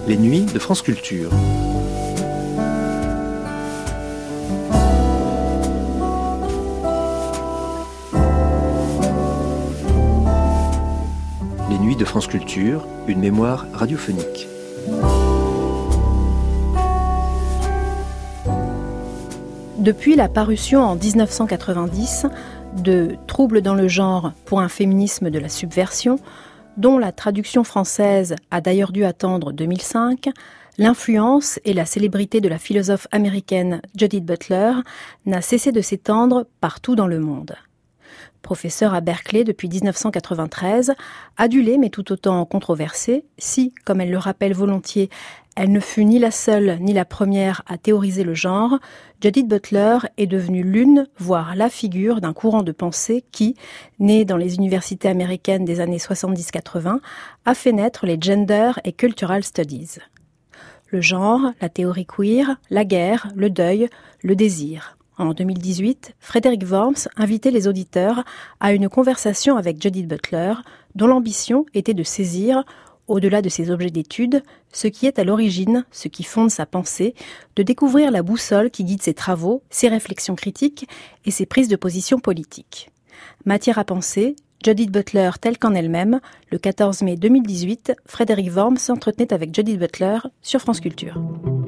Les nuits de France Culture. Les nuits de France Culture, une mémoire radiophonique. Depuis la parution en 1990 de Troubles dans le genre pour un féminisme de la subversion, dont la traduction française a d'ailleurs dû attendre 2005, l'influence et la célébrité de la philosophe américaine Judith Butler n'a cessé de s'étendre partout dans le monde. Professeure à Berkeley depuis 1993, adulée mais tout autant controversée, si, comme elle le rappelle volontiers, elle ne fut ni la seule ni la première à théoriser le genre, Judith Butler est devenue l'une, voire la figure d'un courant de pensée qui, né dans les universités américaines des années 70-80, a fait naître les Gender et Cultural Studies. Le genre, la théorie queer, la guerre, le deuil, le désir. En 2018, Frédéric Worms invitait les auditeurs à une conversation avec Judith Butler, dont l'ambition était de saisir, au-delà de ses objets d'étude, ce qui est à l'origine, ce qui fonde sa pensée, de découvrir la boussole qui guide ses travaux, ses réflexions critiques et ses prises de position politiques. Matière à penser, Judith Butler telle qu'en elle-même, le 14 mai 2018, Frédéric Worms s'entretenait avec Judith Butler sur France Culture.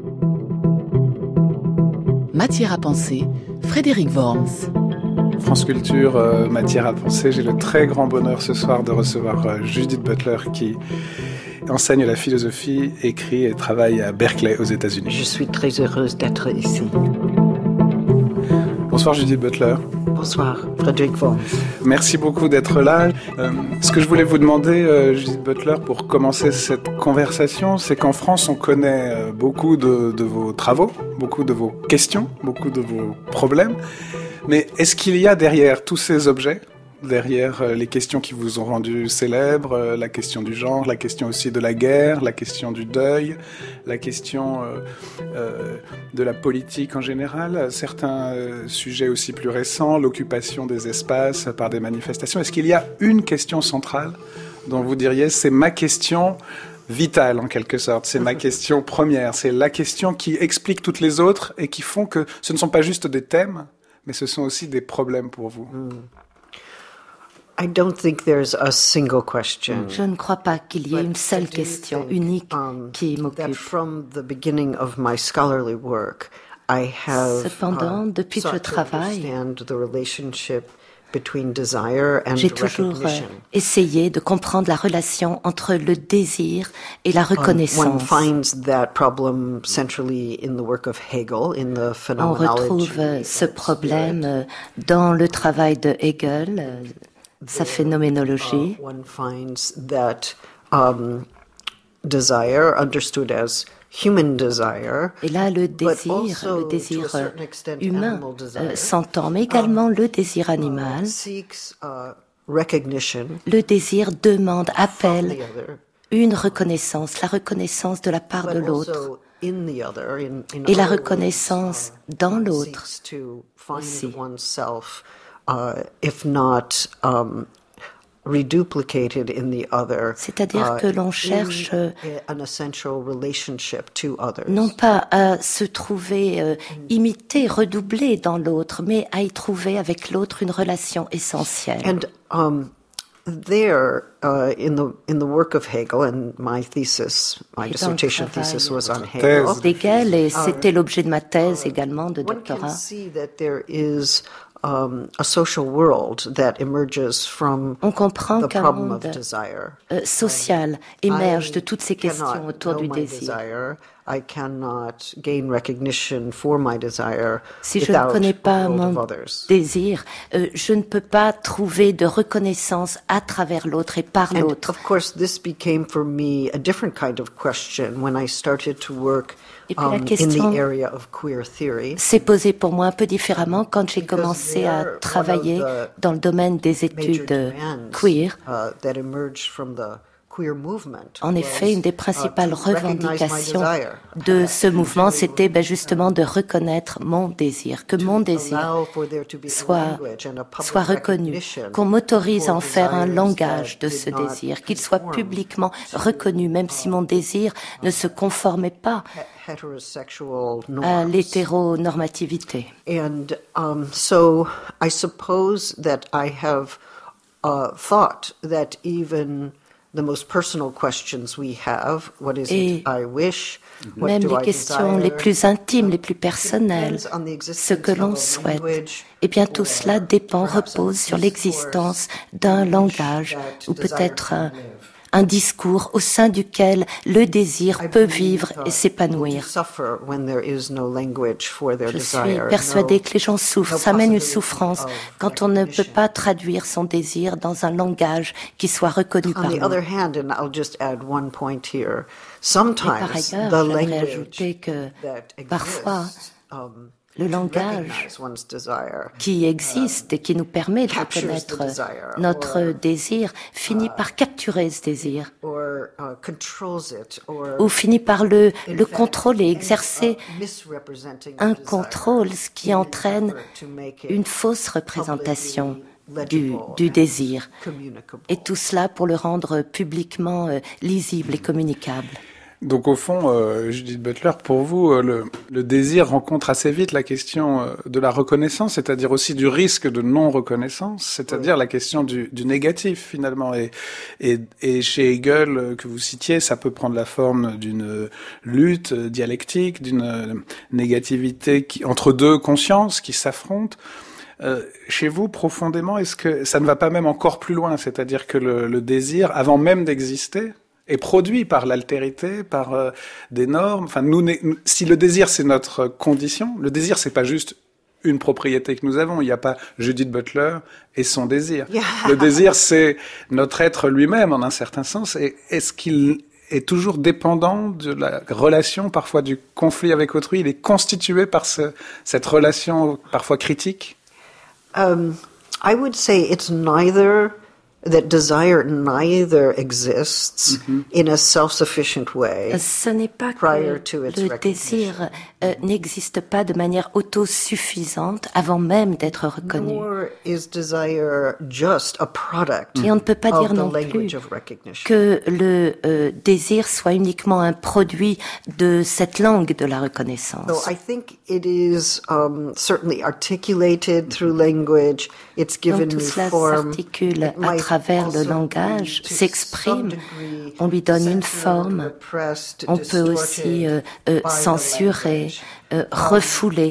Matière à penser, Frédéric Worms. France Culture, Matière à penser, j'ai le très grand bonheur ce soir de recevoir Judith Butler qui enseigne la philosophie, écrit et travaille à Berkeley aux États-Unis. Je suis très heureuse d'être ici. Bonsoir Judith Butler. Bonsoir Frédéric Worms. Merci beaucoup d'être là. Ce que je voulais vous demander, Judith Butler, pour commencer cette conversation, c'est qu'en France, on connaît beaucoup de vos travaux, beaucoup de vos questions, beaucoup de vos problèmes. Mais est-ce qu'il y a derrière tous ces objets, derrière les questions qui vous ont rendu célèbre, la question du genre, la question aussi de la guerre, la question du deuil, la question de la politique en général, certains sujets aussi plus récents, l'occupation des espaces par des manifestations, est-ce qu'il y a une question centrale dont vous diriez c'est ma question vitale en quelque sorte, c'est ma question première, c'est la question qui explique toutes les autres et qui font que ce ne sont pas juste des thèmes, mais ce sont aussi des problèmes pour vous. I don't think there's a single question. Je ne crois pas qu'il y ait une seule question unique qui m'occupe. Cependant, depuis que je travaille, j'ai toujours essayé de comprendre la relation entre le désir et la reconnaissance. On retrouve ce problème dans le travail de Hegel, sa phénoménologie. One finds that desire, understood as human desire, et là, le désir humain s'entend, mais également le désir animal. Le désir demande, appelle une reconnaissance, la reconnaissance de la part de l'autre, et la reconnaissance dans l'autre aussi. If not reduplicated in the other, c'est-à-dire que l'on cherche non pas à se trouver imité, redoublé dans l'autre, mais à y trouver avec l'autre une relation essentielle. And there, in the work of Hegel, and my dissertation thesis was on Hegel, et c'était l'objet de ma thèse également de doctorat. One can see that there is a social world that emerges from the problem of desire. Social émerge de toutes ces questions autour du désir. I cannot gain recognition for my desire si je ne connais pas mon désir, je ne peux pas trouver de reconnaissance à travers l'autre et par l'autre. Of course, this became for me a different kind of question when I started to work Et puis la question s'est posée pour moi un peu différemment quand j'ai commencé à travailler dans le domaine des études queer. En effet, une des principales revendications de ce mouvement, c'était justement de reconnaître mon désir, que mon désir soit reconnu, qu'on m'autorise à en faire un langage de ce désir, qu'il soit publiquement reconnu, même si mon désir ne se conformait pas à l'hétéronormativité. So I suppose that I have thought that even the most personal questions we have, what is it I wish, what même do les I questions desire, les plus intimes, les plus personnelles, ce que l'on souhaite, eh bien tout cela repose sur l'existence d'un langage ou peut-être un discours au sein duquel le désir peut vivre et s'épanouir. Je suis persuadée que les gens souffrent, ça mène une souffrance quand on ne peut pas traduire son désir dans un langage qui soit reconnu par nous. Et par ailleurs, j'aimerais ajouter que parfois, le langage qui existe et qui nous permet de reconnaître notre désir finit par capturer ce désir ou finit par le contrôler, exercer un contrôle, ce qui entraîne une fausse représentation du désir. Et tout cela pour le rendre publiquement lisible et communicable. Donc au fond, Judith Butler, pour vous, le désir rencontre assez vite la question de la reconnaissance, c'est-à-dire aussi du risque de non-reconnaissance, c'est-à-dire la question du négatif finalement. Et chez Hegel, que vous citiez, ça peut prendre la forme d'une lutte dialectique, d'une négativité entre deux consciences qui s'affrontent. Chez vous, profondément, est-ce que ça ne va pas même encore plus loin, c'est-à-dire que le désir, avant même d'exister, est produit par l'altérité, par des normes. Enfin, si le désir c'est notre condition, le désir c'est pas juste une propriété que nous avons. Il n'y a pas Judith Butler et son désir. Yeah. Le désir c'est notre être lui-même en un certain sens. Et est-ce qu'il est toujours dépendant de la relation, parfois du conflit avec autrui? Il est constitué par cette relation parfois critique. I would say it's neither. That desire neither exists in a self-sufficient way. Ce n'est pas que le désir n'existe pas de manière autosuffisante avant même d'être reconnu. Nor is desire just a product Et on ne peut pas dire non plus que le désir soit uniquement un produit de cette langue de la reconnaissance. So I think it is certainly articulated through language. It's given Donc tout cela s'articule à travers le langage, s'exprime, on lui donne une forme, on peut aussi censurer, refouler,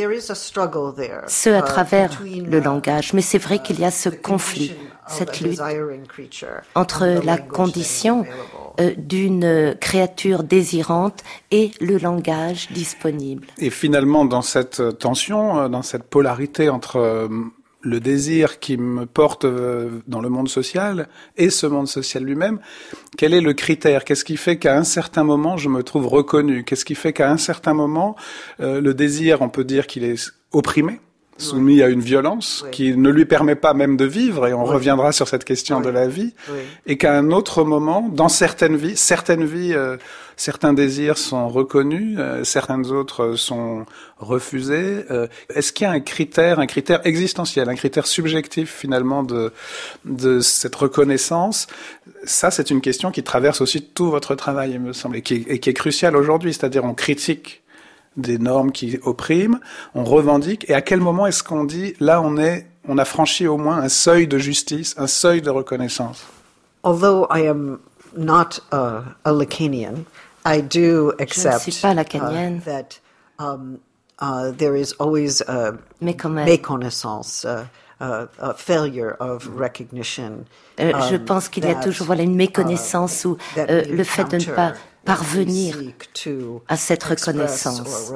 ce à travers le langage. Mais c'est vrai qu'il y a ce conflit, cette lutte entre la condition d'une créature désirante et le langage disponible. Et finalement, dans cette tension, dans cette polarité entre le désir qui me porte dans le monde social et ce monde social lui-même, quel est le critère? Qu'est-ce qui fait qu'à un certain moment, je me trouve reconnu? Qu'est-ce qui fait qu'à un certain moment, le désir, on peut dire qu'il est opprimé, soumis à une violence qui ne lui permet pas même de vivre, et on reviendra sur cette question de la vie, et qu'à un autre moment, dans certaines vies, certains désirs sont reconnus, certains autres sont refusés. Est-ce qu'il y a un critère existentiel, un critère subjectif finalement de cette reconnaissance? Ça, c'est une question qui traverse aussi tout votre travail, il me semble, et qui est cruciale aujourd'hui, c'est-à-dire on critique des normes qui oppriment, on revendique, et à quel moment est-ce qu'on dit, là on a franchi au moins un seuil de justice, un seuil de reconnaissance? Although I am not a Lacanian, I do accept that there is always a méconnaissance, a failure of recognition. Je pense qu'il y a toujours une méconnaissance ou le fait de ne pas parvenir à cette reconnaissance.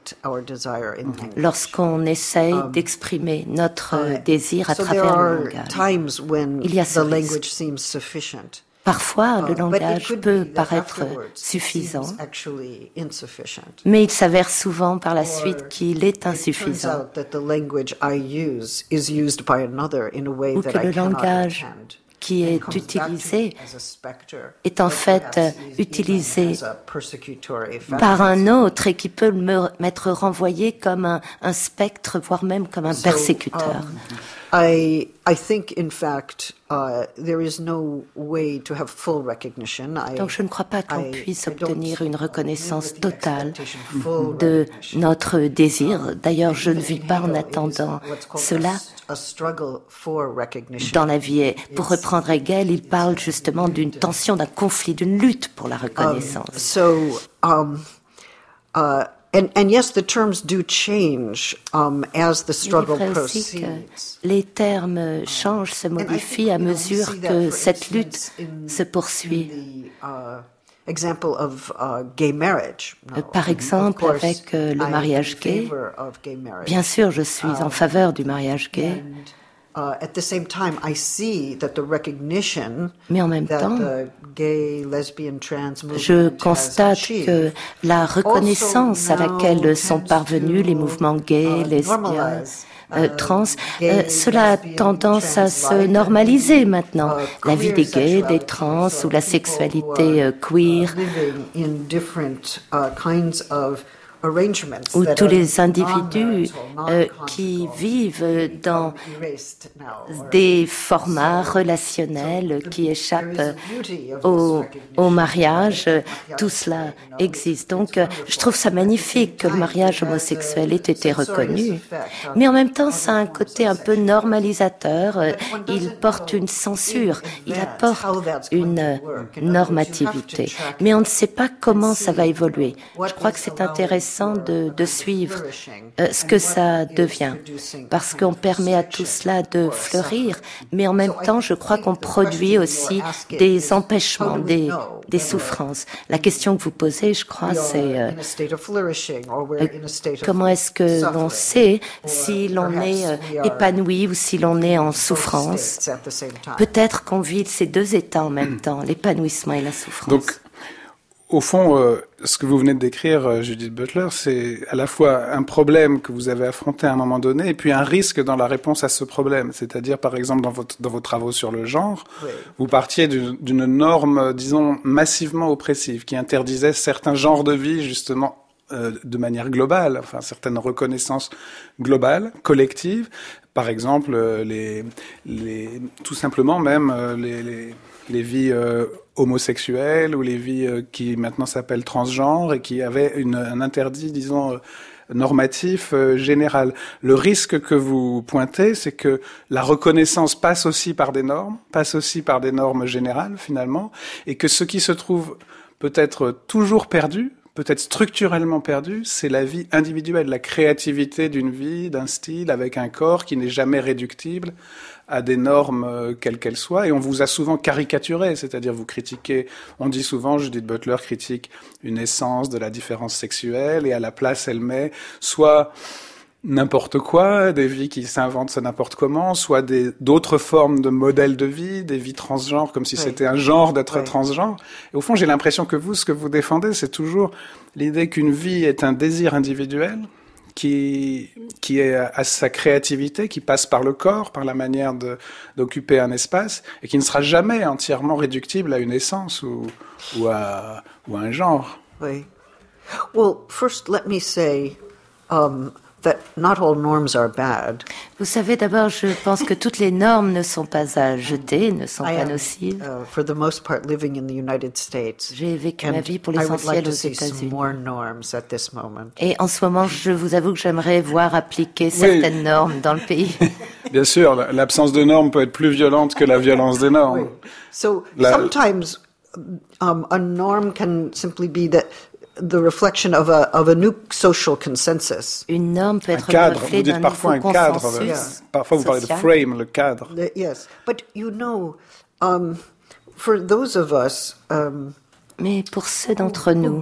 Lorsqu'on essaye d'exprimer notre désir à travers le langage, il y a ce risque. Parfois, le langage peut paraître suffisant, mais il s'avère souvent par la suite qu'il est insuffisant, ou que le langage qui est utilisé est en fait utilisé par un autre et qui peut m'être renvoyé comme un spectre, voire même comme un persécuteur. I think, in fact, there is no way to have full recognition. Donc, je ne crois pas qu'on puisse obtenir une reconnaissance totale de notre désir. D'ailleurs, je ne vis pas en attendant cela dans la vie. Et pour reprendre Hegel, il parle justement d'une tension, d'un conflit, d'une lutte pour la reconnaissance. And yes, the terms do change as the struggle proceeds. Les termes changent, se modifient à mesure que cette lutte se poursuit. Example of gay marriage. Par exemple, avec le mariage gay. Bien sûr, je suis en faveur du mariage gay. At the same time, I see that the recognition mais en même temps, gay, lesbian, trans je constate que la reconnaissance à laquelle sont parvenus les mouvements gays, lesbiens, trans, cela a tendance à se normaliser maintenant. La vie des gays, des trans ou la sexualité queer, où tous les individus qui vivent dans des formats relationnels qui échappent au mariage, tout cela existe. Donc, je trouve ça magnifique que le mariage homosexuel ait été reconnu. Mais en même temps, ça a un côté un peu normalisateur. Il porte une censure, il apporte une normativité. Mais on ne sait pas comment ça va évoluer. Je crois que c'est intéressant de suivre ce que ça devient, parce qu'on permet à tout cela de fleurir, mais en même temps, je crois qu'on produit aussi des empêchements, des souffrances. La question que vous posez, je crois, c'est comment est-ce que l'on sait si l'on est épanoui ou si l'on est en souffrance. Peut-être qu'on vit ces deux états en même temps, l'épanouissement et la souffrance. Donc, au fond, ce que vous venez de décrire, Judith Butler, c'est à la fois un problème que vous avez affronté à un moment donné et puis un risque dans la réponse à ce problème. C'est-à-dire, par exemple, dans vos travaux sur le genre, vous partiez d'une norme, disons, massivement oppressive qui interdisait certains genres de vie, justement, de manière globale, enfin, certaines reconnaissances globales, collectives. Par exemple, tout simplement même les vies homosexuelles ou les vies qui maintenant s'appellent transgenres et qui avaient un interdit, disons, normatif général. Le risque que vous pointez, c'est que la reconnaissance passe aussi par des normes générales finalement, et que ce qui se trouve peut-être toujours perdu, peut-être structurellement perdu, c'est la vie individuelle, la créativité d'une vie, d'un style, avec un corps qui n'est jamais réductible à des normes quelles qu'elles soient. Et on vous a souvent caricaturé, c'est-à-dire vous critiquez, on dit souvent, Judith Butler critique une essence de la différence sexuelle, et à la place elle met soit n'importe quoi, des vies qui s'inventent n'importe comment, soit d'autres formes de modèles de vie, des vies transgenres, comme si c'était un genre d'être transgenre. Et au fond, j'ai l'impression que ce que vous défendez, c'est toujours l'idée qu'une vie est un désir individuel, qui est à sa créativité, qui passe par le corps, par la manière d'occuper un espace, et qui ne sera jamais entièrement réductible à une essence ou à un genre. Oui. Well, first, let me say that not all norms are bad. Vous savez, d'abord, je pense que toutes les normes ne sont pas à jeter, ne sont pas nocives. For the most part, living in the United States. J'ai vécu ma vie pour l'essentiel aux États-Unis. Et en ce moment, je vous avoue que j'aimerais voir appliquer certaines normes dans le pays. Bien sûr, l'absence de normes peut être plus violente que la violence des normes. So sometimes a norm can simply be the reflection of a new social consensus. Une norme peut être un cadre. Vous dites parfois un cadre. Parfois vous parlez de frame, le cadre. Yes, but for those of us. Mais pour ceux d'entre nous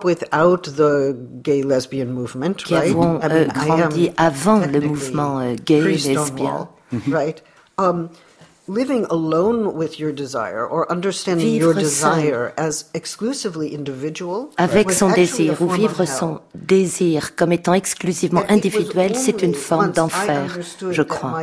qui avons grandi avant le mouvement gay et lesbien, right? living alone with your desire or understanding your desire as exclusively individual, avec son désir ou vivre son désir comme étant exclusivement individuel, c'est une forme d'enfer, je crois.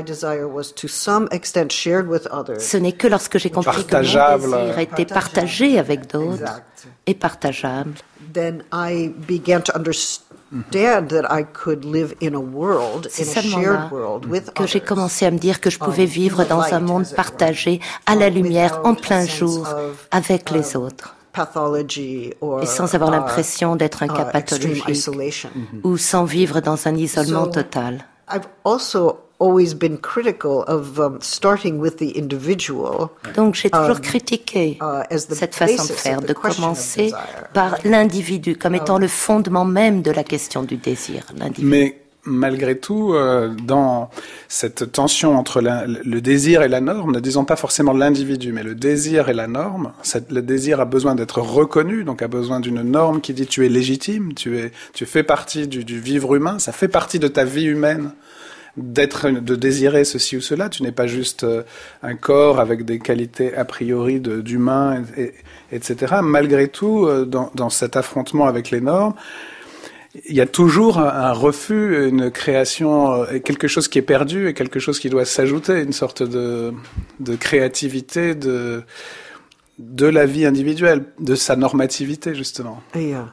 Ce n'est que lorsque j'ai compris que mon désir était partagé avec d'autres et partageable. Then I began to understand that I could live in a world, in a shared world with others. Que j'ai commencé à me dire que je pouvais vivre dans un monde partagé, à la lumière, en plein jour, avec les autres. Et sans avoir l'impression d'être un cas pathologique, ou sans vivre dans un isolement total. I've also always been critical of starting with the individual. Donc j'ai toujours critiqué cette façon de faire, de commencer par l'individu comme étant le fondement même de la question du désir, l'individu. Mais malgré tout, dans cette tension entre le désir et la norme, ne disons pas forcément l'individu, mais le désir et la norme, le désir a besoin d'être reconnu, donc a besoin d'une norme qui dit tu es légitime, tu fais partie du vivre humain, ça fait partie de ta vie humaine. De désirer ceci ou cela, tu n'es pas juste un corps avec des qualités a priori d'humain, etc. Malgré tout, dans cet affrontement avec les normes, il y a toujours un refus, une création, quelque chose qui est perdu et quelque chose qui doit s'ajouter, une sorte de créativité de la vie individuelle, de sa normativité justement. Yeah.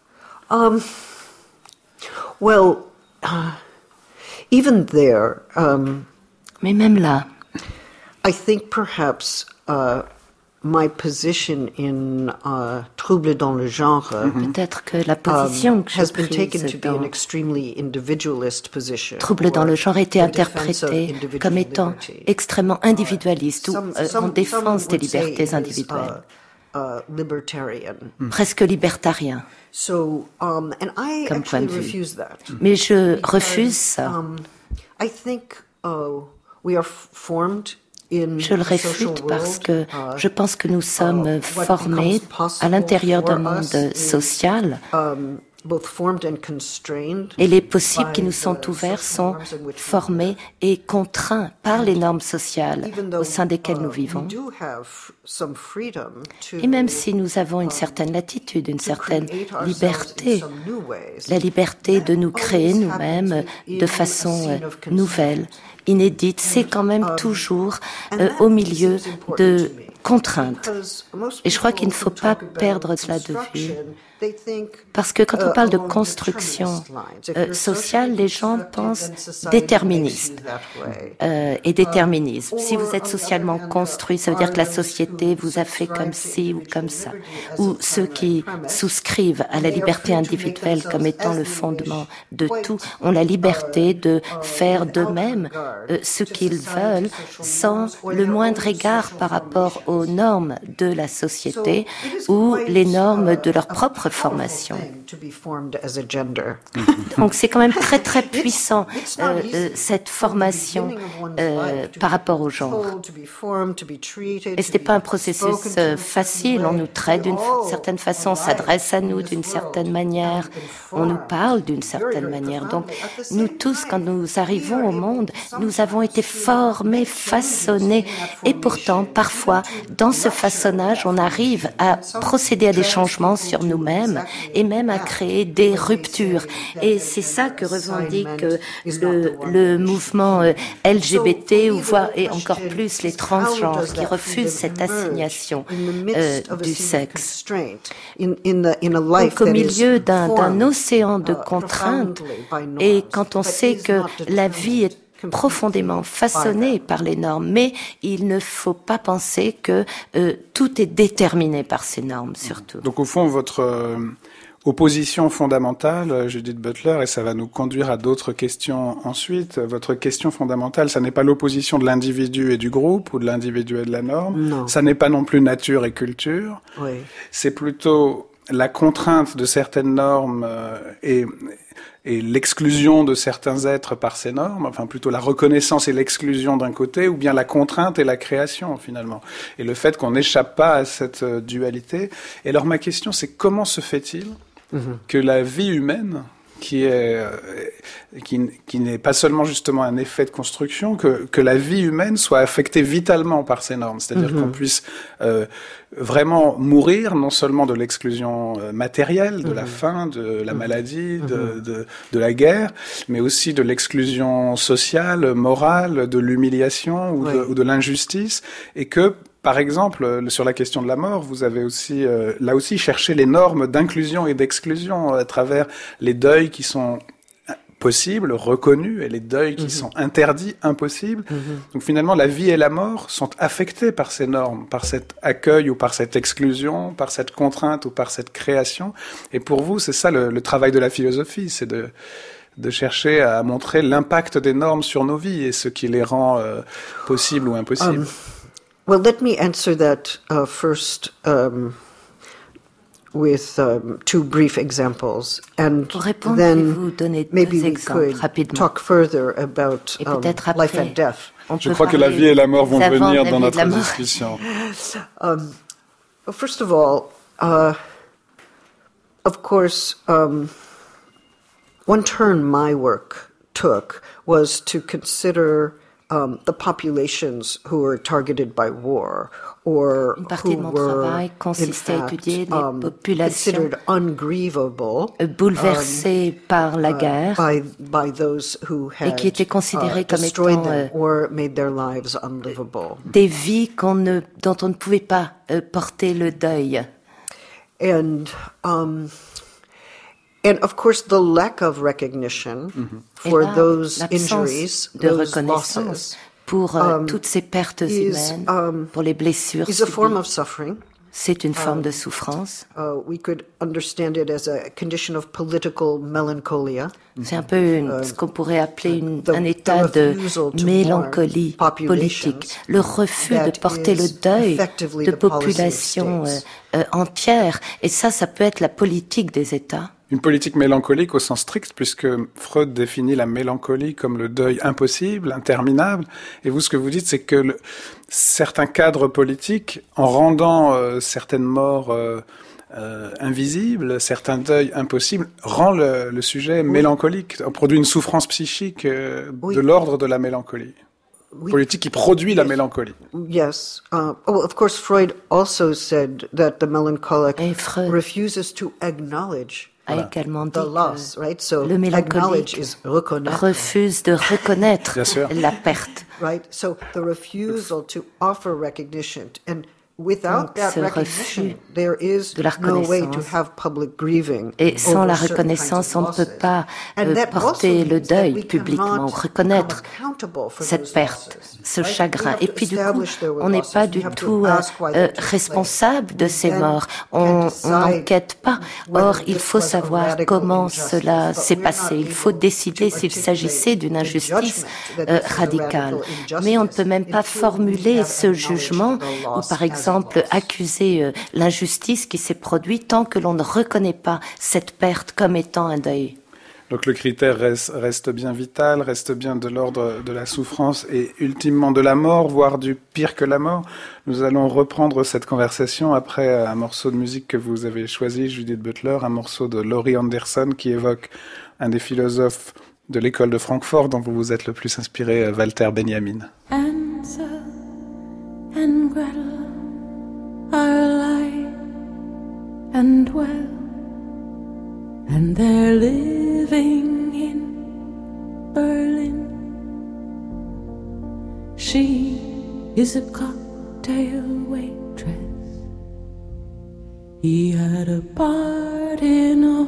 Even there, mais même là, I think perhaps my position in Trouble dans le genre peut-être que la position que has j'ai been taken prise to be an dans extremely individualist position. Trouble dans le genre a été interprété comme étant extrêmement individualiste ou en défense des libertés individuelles. Libertarian. Presque libertarien. So, and I comme point actually de vue. refuse that. Mais je refuse ça. I think we are formed in Je le a social réfute parce world, que je pense que nous sommes formés à l'intérieur d'un monde social both formed and constrained et les possibles qui by nous sont the ouverts social sont norms in which we formés et contraints par les normes sociales even though, au sein desquelles nous vivons. we do have some freedom to Et même si nous avons une certaine latitude, une certaine create ourselves in liberté, some new ways, la liberté de nous créer always nous-mêmes happens de in façon a scene of consent. nouvelle, inédite, c'est quand même toujours au milieu de contraintes. Et je crois qu'il ne faut pas perdre cela de vue. Parce que quand on parle de construction sociale, les gens pensent déterministe et déterminisme. Si vous êtes socialement construit, ça veut dire que la société vous a fait comme ci ou comme ça. Ou ceux qui souscrivent à la liberté individuelle comme étant le fondement de tout ont la liberté de faire d'eux-mêmes ce qu'ils veulent sans le moindre égard par rapport aux normes de la société ou les normes de leur propre formation. Donc c'est quand même très très puissant cette formation par rapport au genre. Et ce n'est pas un processus facile, on nous traite d'une certaine façon, on s'adresse à nous d'une certaine manière, on nous parle d'une certaine manière. Donc nous tous, quand nous arrivons au monde, nous avons été formés, façonnés, et pourtant parfois dans ce façonnage, on arrive à procéder à des changements sur nous-mêmes et même à créer des ruptures. Et c'est ça que revendique le mouvement LGBT ou voire et encore plus les transgenres qui refusent cette assignation du sexe. Donc au milieu d'un océan de contraintes et quand on sait que la vie est profondément façonné par les normes, mais il ne faut pas penser que tout est déterminé par ces normes, surtout. Donc au fond, votre opposition fondamentale, Judith Butler, et ça va nous conduire à d'autres questions ensuite, votre question fondamentale, ça n'est pas l'opposition de l'individu et du groupe, ou de l'individu et de la norme, non. Ça n'est pas non plus nature et culture, oui. C'est plutôt la contrainte de certaines normes et l'exclusion de certains êtres par ces normes, enfin plutôt la reconnaissance et l'exclusion d'un côté, ou bien la contrainte et la création finalement. Et le fait qu'on n'échappe pas à cette dualité. Et alors ma question c'est comment se fait-il que la vie humaine, qui n'est pas seulement justement un effet de construction, que la vie humaine soit affectée vitalement par ces normes, c'est-à-dire qu'on puisse vraiment mourir non seulement de l'exclusion matérielle, de la faim, de la maladie, de la guerre, mais aussi de l'exclusion sociale, morale, de l'humiliation ou de l'injustice, et que par exemple, sur la question de la mort, vous avez aussi, là aussi, cherché les normes d'inclusion et d'exclusion à travers les deuils qui sont possibles, reconnus, et les deuils qui sont interdits, impossibles. Donc finalement, la vie et la mort sont affectées par ces normes, par cet accueil ou par cette exclusion, par cette contrainte ou par cette création. Et pour vous, c'est ça le travail de la philosophie, c'est de chercher à montrer l'impact des normes sur nos vies et ce qui les rend possibles ou impossibles. Well, let me answer that first with two brief examples, and then maybe we could talk further about life and death. Je crois que la vie et la mort vont venir dans notre discussion. First of all, of course, one turn my work took was to consider the populations who were targeted by war, or who were, in fact, considered ungrievable, bouleversés par la guerre, by those who had et qui étaient considérés comme destroyed étant them or made their lives unlivable. Des vies dont on ne pouvait pas porter le deuil. And of course, the lack of recognition for those injuries, those losses, pour toutes ces pertes humaines, pour les blessures is a form of suffering. C'est une forme de souffrance. We could understand it as a condition of political melancholia. C'est un peu ce qu'on pourrait appeler un état de mélancolie politique. Le refus de porter le deuil de populations entières. Et ça peut être la politique des États. Une politique mélancolique au sens strict, puisque Freud définit la mélancolie comme le deuil impossible, interminable. Et vous, ce que vous dites, c'est que certains cadres politiques, en rendant certaines morts invisibles, certains deuils impossibles, rend le sujet mélancolique. On produit une souffrance psychique de l'ordre de la mélancolie. Politique qui produit la mélancolie. Yes. Of course, Freud also said that the melancholic refuses to acknowledge a également dit loss, right? So le mélancolique refuse de reconnaître la perte. Right? So the refusal to offer recognition, and without that recognition, there is no way to have public grieving. Et sans la reconnaissance, on ne peut pas porter le deuil publiquement, reconnaître cette perte, ce chagrin. Et puis du coup, on n'est pas du tout responsable de ces morts. On n'enquête pas. Or, il faut savoir comment cela s'est passé. Il faut décider s'il s'agissait d'une injustice radicale. Mais on ne peut même pas formuler ce jugement ou, par exemple, accuser l'injustice qui s'est produite tant que l'on ne reconnaît pas cette perte comme étant un deuil. Donc le critère reste bien vital, reste bien de l'ordre de la souffrance et ultimement de la mort, voire du pire que la mort. Nous allons reprendre cette conversation après un morceau de musique que vous avez choisi, Judith Butler, un morceau de Laurie Anderson qui évoque un des philosophes de l'école de Francfort dont vous vous êtes le plus inspiré, Walter Benjamin. Hansel and Gretel are alive and well, and they're living in Berlin. She is a cocktail waitress. He had a part in a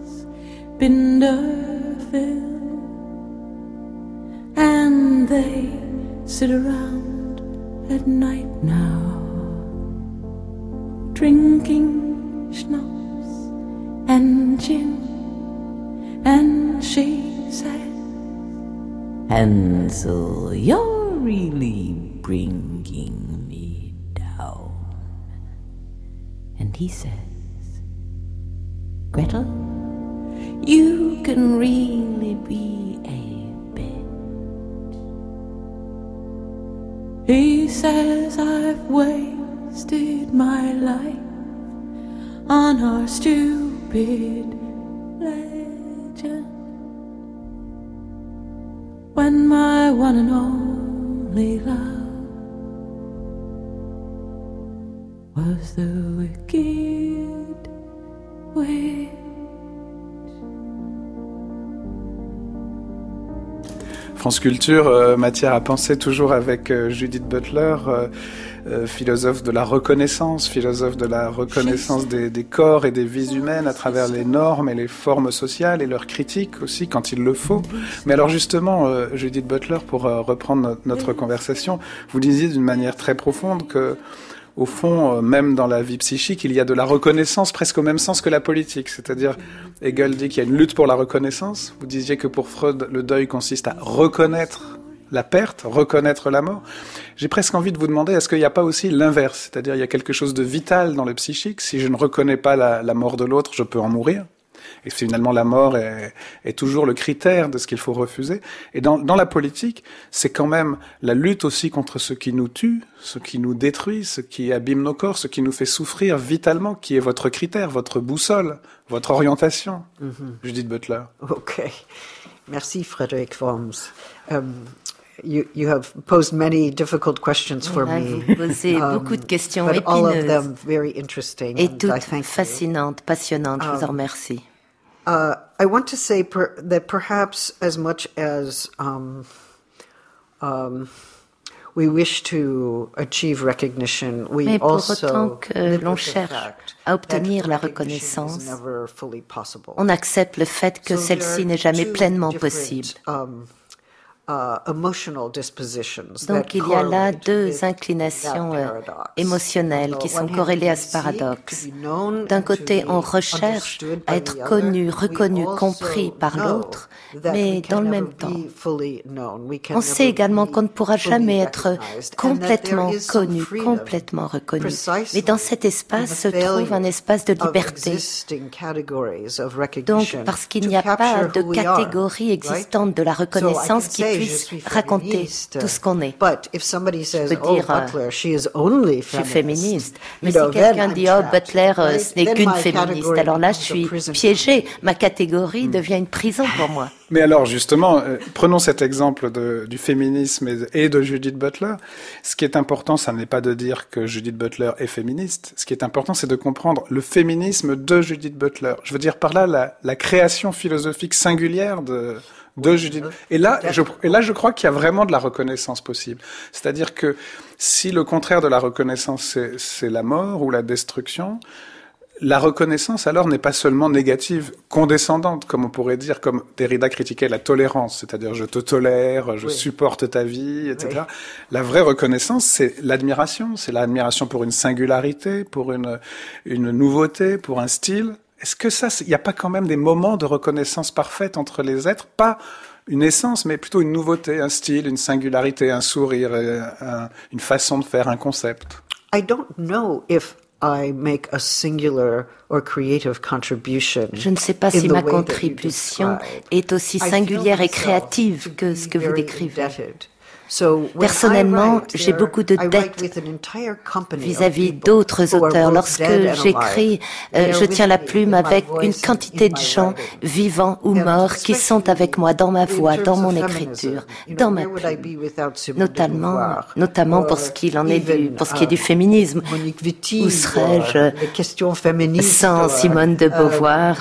Fassbinderfilm, and they sit around at night now, drinking schnapps and gin, and she says, Hansel, you're really bringing me down. And he says, Gretel, you can really be a bitch. He says, I've wasted my life on our stupid legend. when my one and only love was the wicked witch. France Culture, matière à penser toujours avec Judith Butler, philosophe de la reconnaissance des corps et des vies humaines à travers les normes et les formes sociales et leurs critiques aussi quand il le faut. Mais alors justement, Judith Butler, pour reprendre notre conversation, vous disiez d'une manière très profonde que au fond, même dans la vie psychique, il y a de la reconnaissance presque au même sens que la politique. C'est-à-dire, Hegel dit qu'il y a une lutte pour la reconnaissance. Vous disiez que pour Freud, le deuil consiste à reconnaître la perte, reconnaître la mort. J'ai presque envie de vous demander, est-ce qu'il n'y a pas aussi l'inverse? C'est-à-dire, il y a quelque chose de vital dans le psychique. Si je ne reconnais pas la mort de l'autre, je peux en mourir. Et finalement, la mort est toujours le critère de ce qu'il faut refuser. Et dans la politique, c'est quand même la lutte aussi contre ce qui nous tue, ce qui nous détruit, ce qui abîme nos corps, ce qui nous fait souffrir vitalement, qui est votre critère, votre boussole, votre orientation. Judith Butler. Okay. Merci, Frédéric Worms. You have posed many difficult questions for me. Vous posez beaucoup de questions but all of them épineuses very interesting. et And toutes I thank you. fascinantes, passionnantes. Je vous en remercie. I want to say that perhaps as much as we wish to achieve recognition, we Mais pour also autant que live l'on with the cherche fact à obtenir that la recognition is reconnaissance, never fully possible. on accepte le fait que So celle-ci there n'est are jamais two pleinement different, possible. Emotional dispositions Donc that il y a là correlate deux with inclinations that paradox. émotionnelles On qui the sont one hand, corrélées à to ce seek, paradoxe. to be known D'un and côté, to on be recherche understood à by être the connu, other. reconnu, We also compris par know l'autre, that mais we dans can le never même temps, be fully known. We can on never sait également be qu'on ne pourra fully jamais être recognized, and that complètement there is some connu, freedom complètement reconnu. precisely Mais dans cet espace se in the trouve un failure espace de of liberté. existing categories of Donc, recognition parce qu'il to n'y a pas capture de who we are, catégorie right? existante de la So I reconnaissance can qui say, je puisse suis raconter féministe, tout ce qu'on est. But if somebody says, Je peux oh, dire, Butler, she is only Je suis feminist, féministe. Mais you know, si quelqu'un then dit, I'm oh, trapped, Butler, right? ce n'est Then qu'une my féministe, category alors là, je becomes a suis prison piégée. Ma catégorie devient une prison pour moi. Mais alors justement, prenons cet exemple du féminisme et de Judith Butler. Ce qui est important, ça n'est pas de dire que Judith Butler est féministe. Ce qui est important, c'est de comprendre le féminisme de Judith Butler. Je veux dire par là la création philosophique singulière de Judith. Et là, je crois qu'il y a vraiment de la reconnaissance possible. C'est-à-dire que si le contraire de la reconnaissance, c'est la mort ou la destruction, la reconnaissance, alors, n'est pas seulement négative, condescendante, comme on pourrait dire, comme Derrida critiquait la tolérance, c'est-à-dire je te tolère, je supporte ta vie, etc. Oui. La vraie reconnaissance, c'est l'admiration pour une singularité, pour une nouveauté, pour un style. Est-ce que il n'y a pas quand même des moments de reconnaissance parfaite entre les êtres, pas une essence, mais plutôt une nouveauté, un style, une singularité, un sourire, une façon de faire, un concept? I don't know if I make a singular or creative contribution. Je ne sais pas si ma contribution est aussi singulière et créative que ce que vous décrivez. Personnellement, j'ai beaucoup de dettes vis-à-vis d'autres auteurs. Lorsque j'écris, je tiens la plume avec une quantité de gens vivants ou morts qui sont avec moi dans ma voix, dans mon écriture, dans ma plume. Notamment pour ce qui est du féminisme. Où serais-je sans Simone de Beauvoir?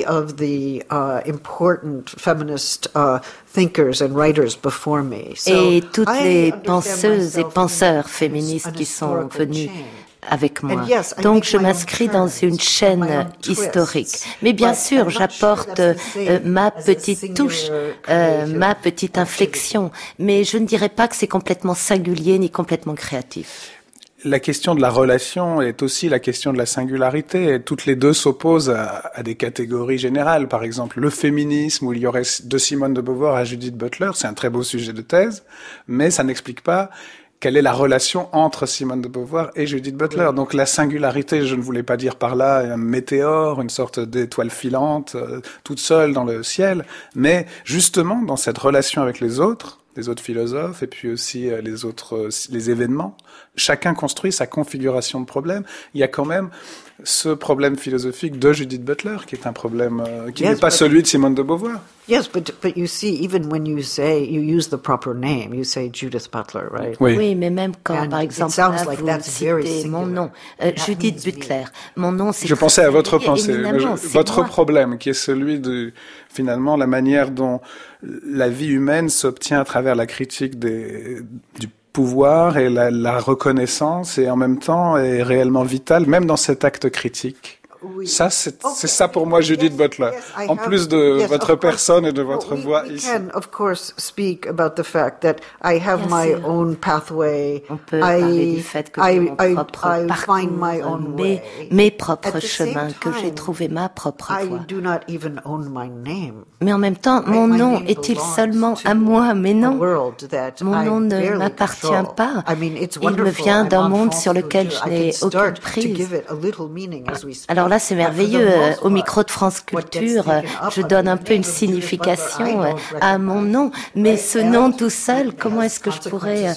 Et toutes les penseuses et penseurs féministes qui sont venus avec moi. Donc je m'inscris dans une chaîne historique. Mais bien sûr, j'apporte ma petite touche, ma petite inflexion. Mais je ne dirais pas que c'est complètement singulier ni complètement créatif. La question de la relation est aussi la question de la singularité, et toutes les deux s'opposent à des catégories générales. Par exemple, le féminisme, où il y aurait de Simone de Beauvoir à Judith Butler, c'est un très beau sujet de thèse, mais ça n'explique pas quelle est la relation entre Simone de Beauvoir et Judith Butler. Donc la singularité, je ne voulais pas dire par là un météore, une sorte d'étoile filante, toute seule dans le ciel, mais justement dans cette relation avec les autres, des autres philosophes et puis aussi les événements. Chacun construit sa configuration de problème. Il y a quand même ce problème philosophique de Judith Butler qui est un problème qui n'est pas celui de Simone de Beauvoir. Yes, but you see, even when you use the proper name, you say Judith Butler, right? Oui, mais même quand, par exemple, là, vous citez mon nom, Judith Butler, mon nom, c'est... Je pensais à votre pensée, votre problème, qui est celui de, finalement, la manière dont la vie humaine s'obtient à travers la critique du pouvoir et la reconnaissance, et en même temps est réellement vitale, même dans cet acte critique. Oui. Ça, c'est ça pour moi, Judith Butler. En plus de votre personne et de votre voix ici. We can, of course, speak about the fact that I have my own pathway. On peut parler du fait que j'ai mon propre parcours, mes propres chemins, que j'ai trouvé ma propre voie. I do not even own my name. Mais en même temps, mon nom est-il seulement à moi? Mais non, mon nom ne m'appartient pas. Il me vient d'un monde sur lequel je n'ai aucune prise. Alors là, c'est merveilleux. Au micro de France Culture, je donne un peu une signification à mon nom. Mais ce nom tout seul, comment est-ce que je pourrais...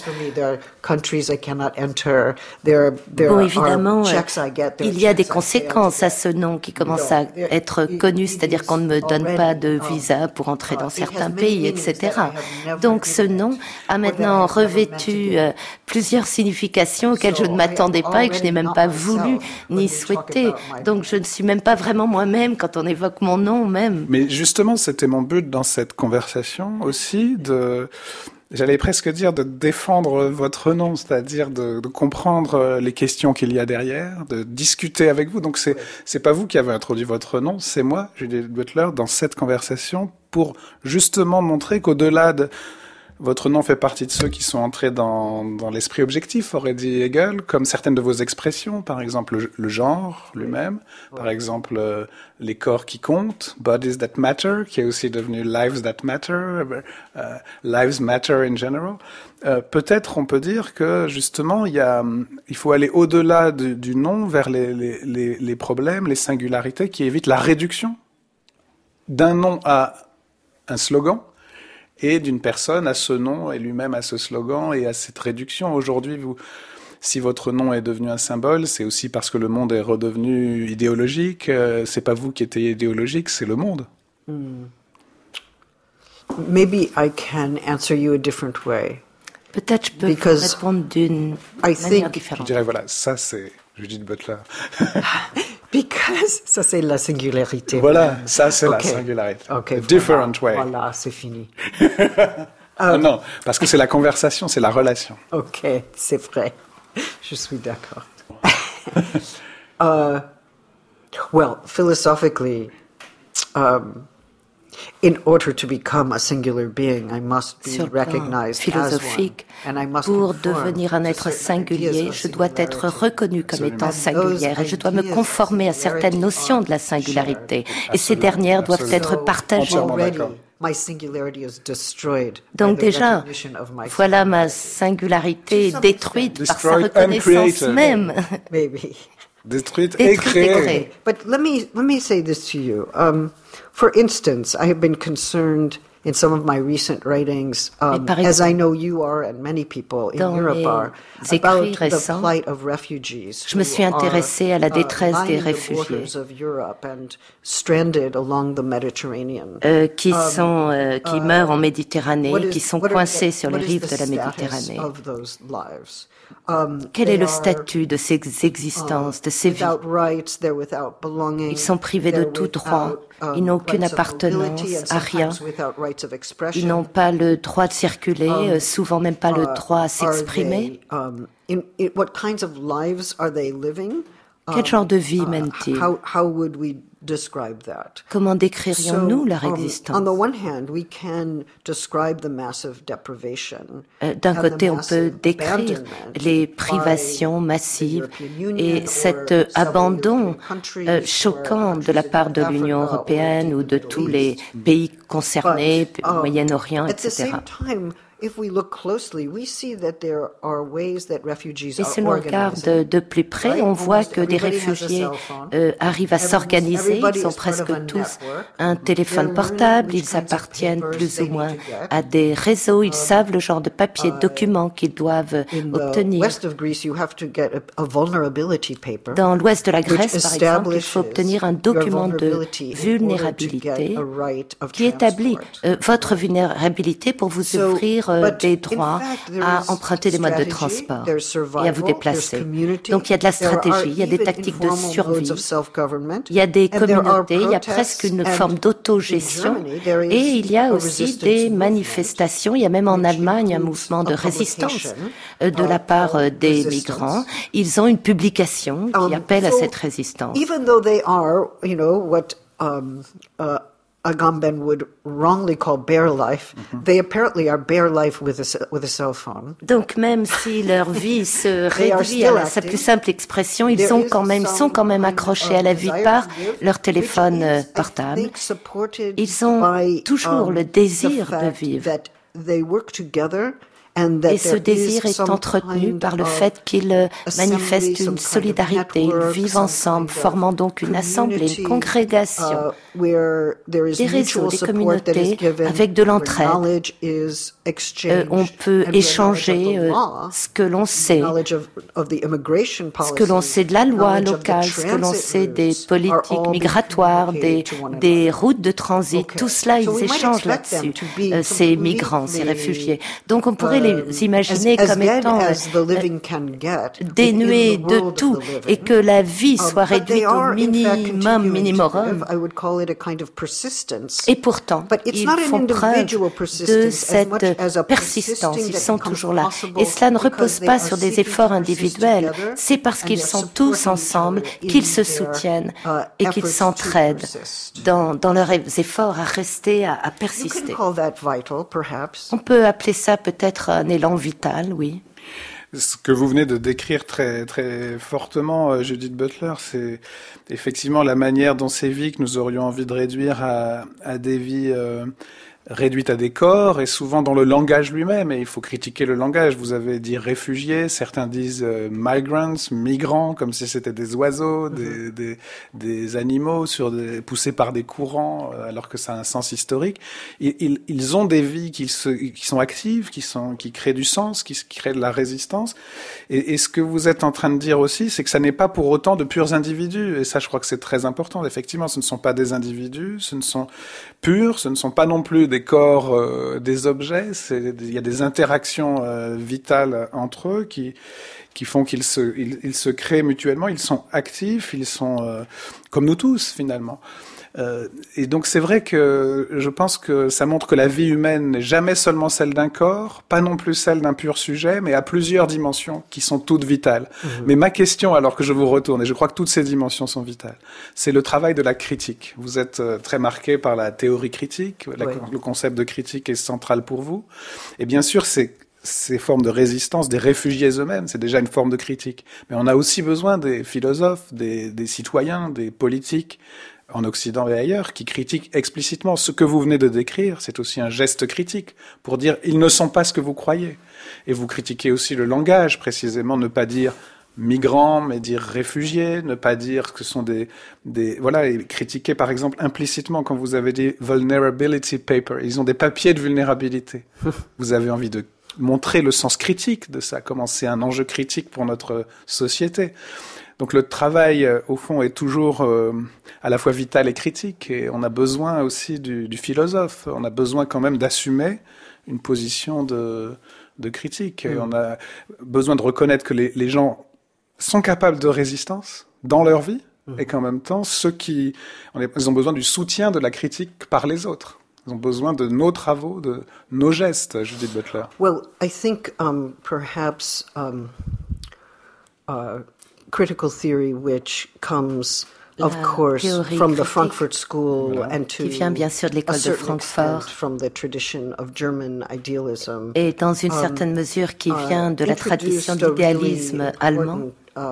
Bon, évidemment, il y a des conséquences à ce nom qui commence à être connu, c'est-à-dire qu'on ne me donne pas de visa pour entrer dans certains pays, etc. Donc ce nom a maintenant revêtu plusieurs significations auxquelles je ne m'attendais pas et que je n'ai même pas voulu ni souhaité. Donc je ne suis même pas vraiment moi-même quand on évoque mon nom même. Mais justement, c'était mon but dans cette conversation aussi, j'allais presque dire de défendre votre nom, c'est-à-dire de comprendre les questions qu'il y a derrière, de discuter avec vous. Donc c'est pas vous qui avez introduit votre nom, c'est moi, Judith Butler, dans cette conversation pour justement montrer qu'au-delà de votre nom fait partie de ceux qui sont entrés dans l'esprit objectif, aurait dit Hegel, comme certaines de vos expressions, par exemple le genre lui-même, par exemple les corps qui comptent, bodies that matter, qui est aussi devenu lives that matter, lives matter in general. Peut-être on peut dire que justement il faut aller au-delà du nom vers les problèmes, les singularités qui évitent la réduction d'un nom à un slogan, et d'une personne à ce nom et lui-même à ce slogan et à cette réduction. Aujourd'hui, si votre nom est devenu un symbole, c'est aussi parce que le monde est redevenu idéologique. C'est pas vous qui êtes idéologique, c'est le monde. Maybe I can answer you a different way. Peut-être je peux répondre d'une manière différente. Je dirais, voilà, ça c'est Judith Butler. Because ça c'est la singularité. Voilà, ça c'est la singularité. Okay, different way. Voilà, c'est fini. Non, parce que c'est la conversation, c'est la relation. Ok, c'est vrai. Je suis d'accord. Well, philosophically, in order to become a singular being, I must be recognized philosophique, pour devenir un être singulier, je dois être reconnu comme étant singulière et je dois me conformer à certaines notions de la singularité. Et ces dernières doivent être partagées. Donc déjà, voilà ma singularité détruite par sa reconnaissance même. Détruite et créée. But let me say this to you. For instance, I have been concerned in some of my recent writings, as I know you are and many people in Europe are, about the plight of refugees. Je me suis intéressée à la détresse des réfugiés qui meurent en Méditerranée, qui sont coincés sur les rives de la Méditerranée. Quel est le statut de ces existences, de ces vies? Ils sont privés de tout droit, ils n'ont aucune appartenance à rien, ils n'ont pas le droit de circuler, souvent même pas le droit à s'exprimer. Quel genre de vie mènent-ils? Comment décririons-nous leur existence? D'un côté, on peut décrire les privations massives et cet abandon choquant de la part de l'Union européenne ou de tous les pays concernés, Moyen-Orient, etc. Et si l'on regarde de plus près, on voit que des réfugiés arrivent à s'organiser. Ils ont presque tous un téléphone portable. Ils appartiennent plus ou moins à des réseaux. Ils savent le genre de papier, de documents qu'ils doivent obtenir. Dans l'ouest de la Grèce, par exemple, il faut obtenir un document de vulnérabilité qui établit votre vulnérabilité pour vous ouvrir des droits à emprunter des modes de transport et à vous déplacer. Donc il y a de la stratégie, il y a des tactiques de survie, il y a des communautés, il y a presque une forme d'autogestion et il y a aussi des manifestations. Il y a même en Allemagne un mouvement de résistance de la part des migrants. Ils ont une publication qui appelle à cette résistance. Agamben would wrongly call bare life. They apparently are bare life with a cell phone. Donc même si leur vie se réduit à sa plus simple expression, ils sont quand même accrochés à la vie par leur téléphone portable. Ils ont toujours le désir de vivre. Et ce désir est entretenu par le fait qu'ils manifestent une solidarité, ils vivent ensemble, formant donc une assemblée, une congrégation, des réseaux, des communautés avec de l'entraide. On peut échanger ce que l'on sait, ce que l'on sait de la loi locale, ce que l'on sait des politiques migratoires, des routes de transit. Tout cela, ils échangent là-dessus, ces migrants, ces réfugiés. Donc on pourrait les imaginer comme étant dénués de tout et que la vie soit réduite au minimum. Et pourtant, ils font preuve de cette persistance. Ils sont toujours là. Et cela ne repose pas sur des efforts individuels. C'est parce qu'ils sont tous ensemble qu'ils se soutiennent et qu'ils s'entraident dans leurs efforts à rester, à persister. On peut appeler ça peut-être un élan vital, oui. Ce que vous venez de décrire très, très fortement, Judith Butler, c'est effectivement la manière dont ces vies que nous aurions envie de réduire à des vies réduites à des corps, et souvent dans le langage lui-même, et il faut critiquer le langage. Vous avez dit réfugiés, certains disent migrants, migrants, comme si c'était des oiseaux, des animaux poussés par des courants, alors que ça a un sens historique. Ils ont des vies qui sont actives, qui créent du sens, qui créent de la résistance. Et ce que vous êtes en train de dire aussi, c'est que ça n'est pas pour autant de purs individus, et ça je crois que c'est très important. Effectivement, ce ne sont pas des individus, ce ne sont purs, ce ne sont pas non plus des corps, des objets. Il y a des interactions vitales entre eux qui font qu'ils se créent mutuellement. Ils sont actifs, ils sont comme nous tous finalement. Et donc c'est vrai que je pense que ça montre que la vie humaine n'est jamais seulement celle d'un corps, pas non plus celle d'un pur sujet, mais à plusieurs dimensions qui sont toutes vitales. Mais ma question, alors que je vous retourne, et je crois que toutes ces dimensions sont vitales, c'est le travail de la critique. Vous êtes très marqué par la théorie critique, le concept de critique est central pour vous. Et bien sûr, ces formes de résistance des réfugiés eux-mêmes, c'est déjà une forme de critique. Mais on a aussi besoin des philosophes, des citoyens, des politiques, en Occident et ailleurs, qui critiquent explicitement. Ce que vous venez de décrire, c'est aussi un geste critique pour dire « ils ne sont pas ce que vous croyez ». Et vous critiquez aussi le langage, précisément, ne pas dire migrants, mais dire réfugiés, ne pas dire que ce sont voilà, et critiquer par exemple implicitement quand vous avez dit « vulnerability paper », ils ont des papiers de vulnérabilité. Vous avez envie de montrer le sens critique de ça, comment c'est un enjeu critique pour notre société. Donc le travail, au fond, est toujours à la fois vital et critique, et on a besoin aussi du philosophe. On a besoin quand même d'assumer une position de critique. Et on a besoin de reconnaître que les gens sont capables de résistance dans leur vie, et qu'en même temps, ils ont besoin du soutien de la critique par les autres. Ils ont besoin de nos travaux, de nos gestes, Judith Butler. Well, I think perhaps critical theory, which comes, of course, from the Frankfurt School and to qui vient bien sûr de l'école de Francfort, from the tradition of German idealism, et dans une certaine mesure qui vient de la tradition d'idéalisme allemand,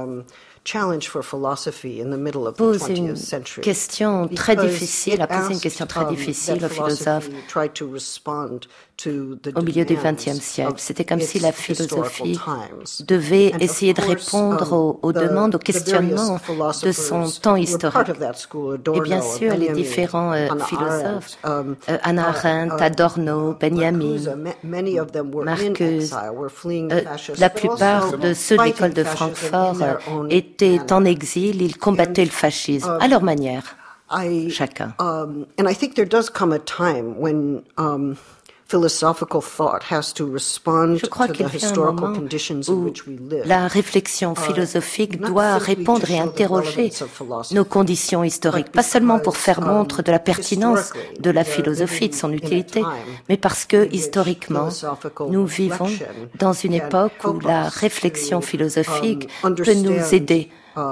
pose une question très difficile, a posé une question très difficile aux philosophes au milieu du XXe siècle. C'était comme si la philosophie devait essayer de répondre aux demandes, aux questionnements de son temps historique. Et bien sûr, les différents philosophes, Hannah Arendt, Adorno, Benjamin, Marcuse, la plupart de ceux de l'école de Francfort étaient en exil, ils combattaient le fascisme à leur manière, chacun. And I think there does come a time when philosophical thought has to respond to the historical conditions in which we live. La réflexion philosophique doit répondre et interroger nos conditions historiques, pas seulement pour faire montre de la pertinence de la philosophie, de son utilité, mais parce que, historiquement, nous vivons dans une époque où la réflexion philosophique peut nous aider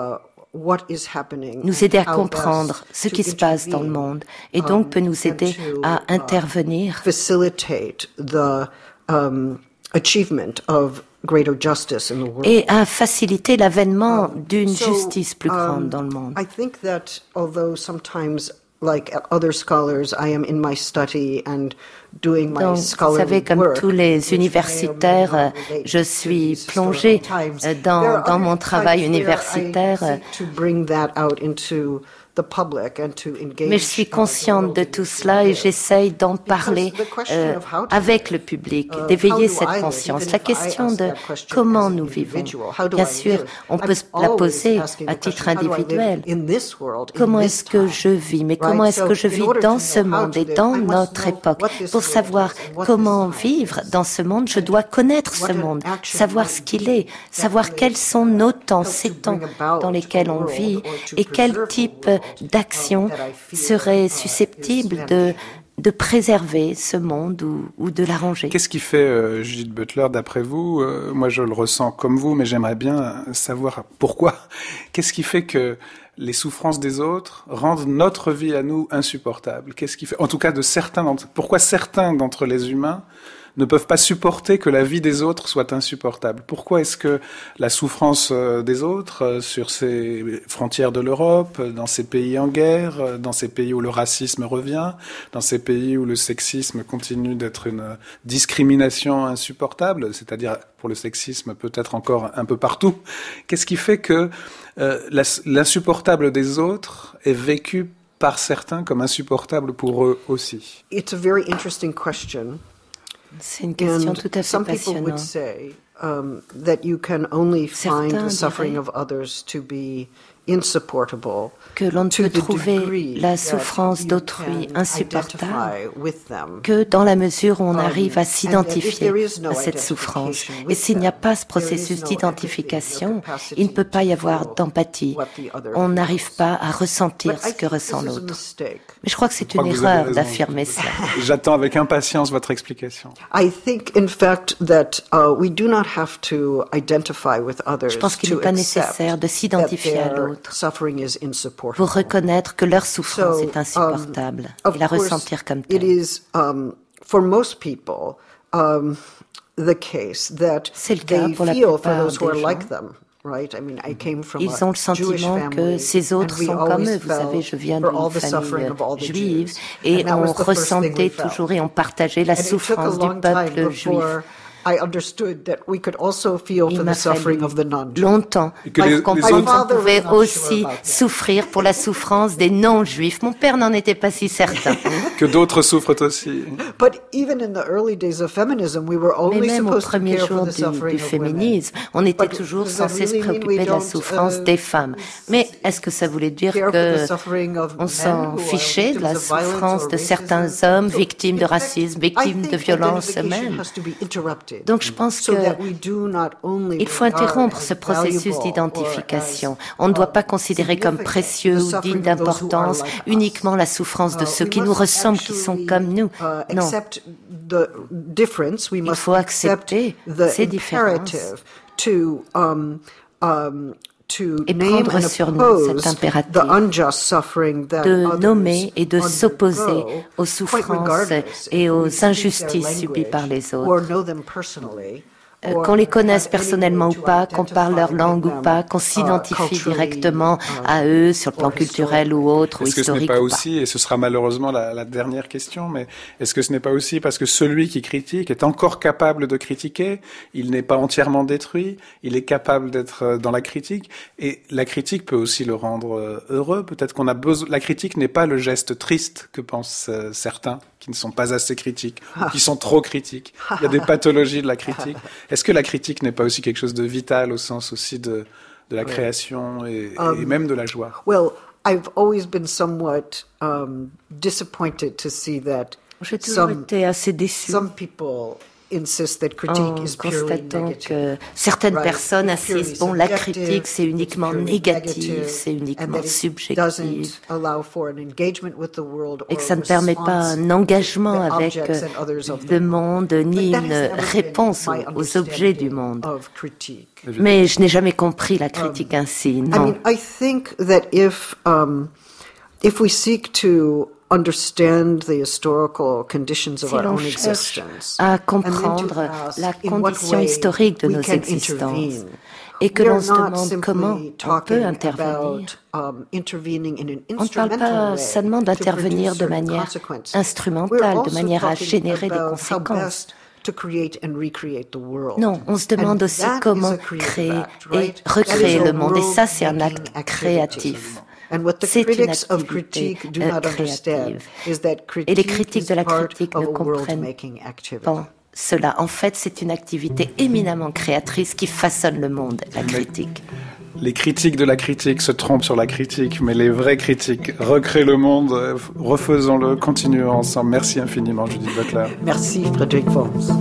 à comprendre ce qui se passe dans le monde et donc peut nous aider à intervenir et à faciliter l'avènement d'une justice plus grande dans le monde. Like other scholars, I am in my study and doing my Donc, scholarly vous savez, comme work, tous les universitaires, je suis plongée dans mon travail universitaire. Mais je suis consciente de tout cela et j'essaye d'en parler avec le public, d'éveiller cette conscience. La question de comment nous vivons, bien sûr, on peut se la poser à titre individuel. Comment est-ce que je vis? Mais comment est-ce que je vis dans ce monde et dans notre époque? Pour savoir comment vivre dans ce monde, je dois connaître ce monde, savoir ce qu'il est, savoir quels sont nos temps, ces temps dans lesquels on vit et quel type d'action serait susceptible de préserver ce monde ou de l'arranger. Qu'est-ce qui fait, Judith Butler, d'après vous, moi je le ressens comme vous, mais j'aimerais bien savoir pourquoi. Qu'est-ce qui fait que les souffrances des autres rendent notre vie à nous insupportable? Qu'est-ce qui fait, en tout cas pourquoi certains d'entre les humains ne peuvent pas supporter que la vie des autres soit insupportable? Pourquoi est-ce que la souffrance des autres sur ces frontières de l'Europe, dans ces pays en guerre, dans ces pays où le racisme revient, dans ces pays où le sexisme continue d'être une discrimination insupportable, c'est-à-dire pour le sexisme peut-être encore un peu partout, qu'est-ce qui fait que l'insupportable des autres est vécu par certains comme insupportable pour eux aussi? It's a very interesting question. C'est une question tout à fait passionnante. That you can only find the suffering of others to be insupportable, que l'on ne peut trouver la souffrance d'autrui insupportable que dans la mesure où on arrive à s'identifier à cette souffrance. Et s'il n'y a pas ce processus d'identification, il ne peut pas y avoir d'empathie. On n'arrive pas à ressentir ce que ressent l'autre. Mais je crois que c'est une erreur d'affirmer cela. J'attends avec impatience votre explication. I think, in fact, that we do not have to identify with others. Je pense qu'il n'est pas nécessaire de s'identifier à l'autre pour reconnaître que leur souffrance est insupportable et la ressentir comme telle. C'est le cas pour la plupart des gens. Ils ont le sentiment que ces autres sont comme eux. Vous savez, je viens d'une famille juive et on ressentait toujours et on partageait la souffrance du peuple juif. Il m'a fallu longtemps pour comprendre qu'on pouvait aussi souffrir pour la souffrance des non-juifs. Mon père n'en était pas si certain. Que d'autres souffrent aussi. Mais même au premier jour du féminisme, on était toujours censé se préoccuper de la souffrance des femmes. Mais est-ce que ça voulait dire qu'on s'en fichait de la souffrance de certains hommes victimes de racisme, victimes de violences eux-mêmes? Donc je pense qu'il faut interrompre ce processus d'identification. On ne doit pas considérer comme précieux ou digne d'importance uniquement la souffrance de ceux qui nous ressemblent, qui sont comme nous. Non. Il faut accepter ces différences et prendre sur nous cet impératif de nommer et de s'opposer aux souffrances et aux injustices subies par les autres. qu'on les connaisse personnellement ou pas, qu'on parle leur langue ou pas, qu'on s'identifie directement à eux sur le plan culturel ou autre, ou historique ou pas. Est-ce que ce n'est pas aussi, et ce sera malheureusement la dernière question, mais est-ce que ce n'est pas aussi parce que celui qui critique est encore capable de critiquer, il n'est pas entièrement détruit, il est capable d'être dans la critique, et la critique peut aussi le rendre heureux. Peut-être qu'on a besoin. La critique n'est pas le geste triste que pensent certains qui ne sont pas assez critiques, ou qui sont trop critiques. Il y a des pathologies de la critique. Est-ce que la critique n'est pas aussi quelque chose de vital au sens aussi de la création et même de la joie? Well, I've always been somewhat disappointed to see that j'ai toujours été assez déçue. Some people insist that critique is purely constatant que certaines personnes insistent, bon, la critique c'est uniquement négatif, c'est uniquement subjectif, et que ça ne permet pas un engagement avec le monde, ni une réponse aux objets du monde. Mais je n'ai jamais compris la critique ainsi, non. I mean, I think that if we seek to understand the historical conditions of our own existence, à comprendre la condition historique de nos existences, et que l'on se demande comment on peut intervenir. On ne parle pas seulement d'intervenir de manière instrumentale, de manière à générer des conséquences. Non, on se demande aussi comment créer et recréer le monde, et ça c'est un acte créatif. C'est une activité créative. Et les critiques de la critique ne comprennent pas cela. En fait, c'est une activité éminemment créatrice qui façonne le monde, la critique. Les critiques de la critique se trompent sur la critique, mais les vrais critiques recréent le monde. Refaisons-le, continuons ensemble. Merci infiniment, Judith Butler. Merci, Frédéric Worms.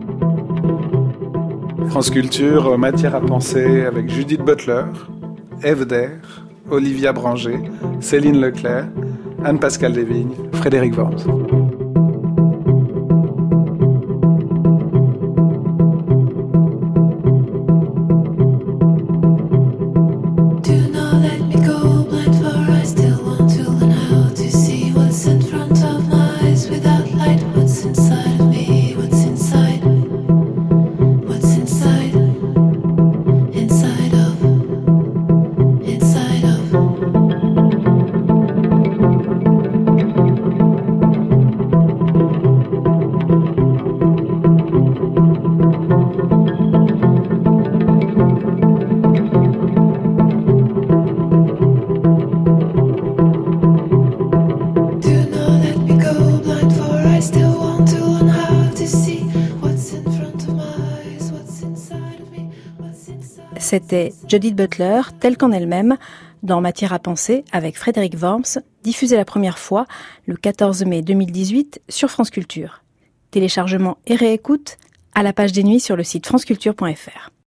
France Culture, matière à penser avec Judith Butler, Ève Der, Olivia Branger, Céline Leclerc, Anne-Pascale Desvignes, Frédéric Worms. C'était Judith Butler, telle qu'en elle-même, dans Matière à penser, avec Frédéric Worms, diffusée la première fois le 14 mai 2018 sur France Culture. Téléchargement et réécoute à la page des nuits sur le site franceculture.fr.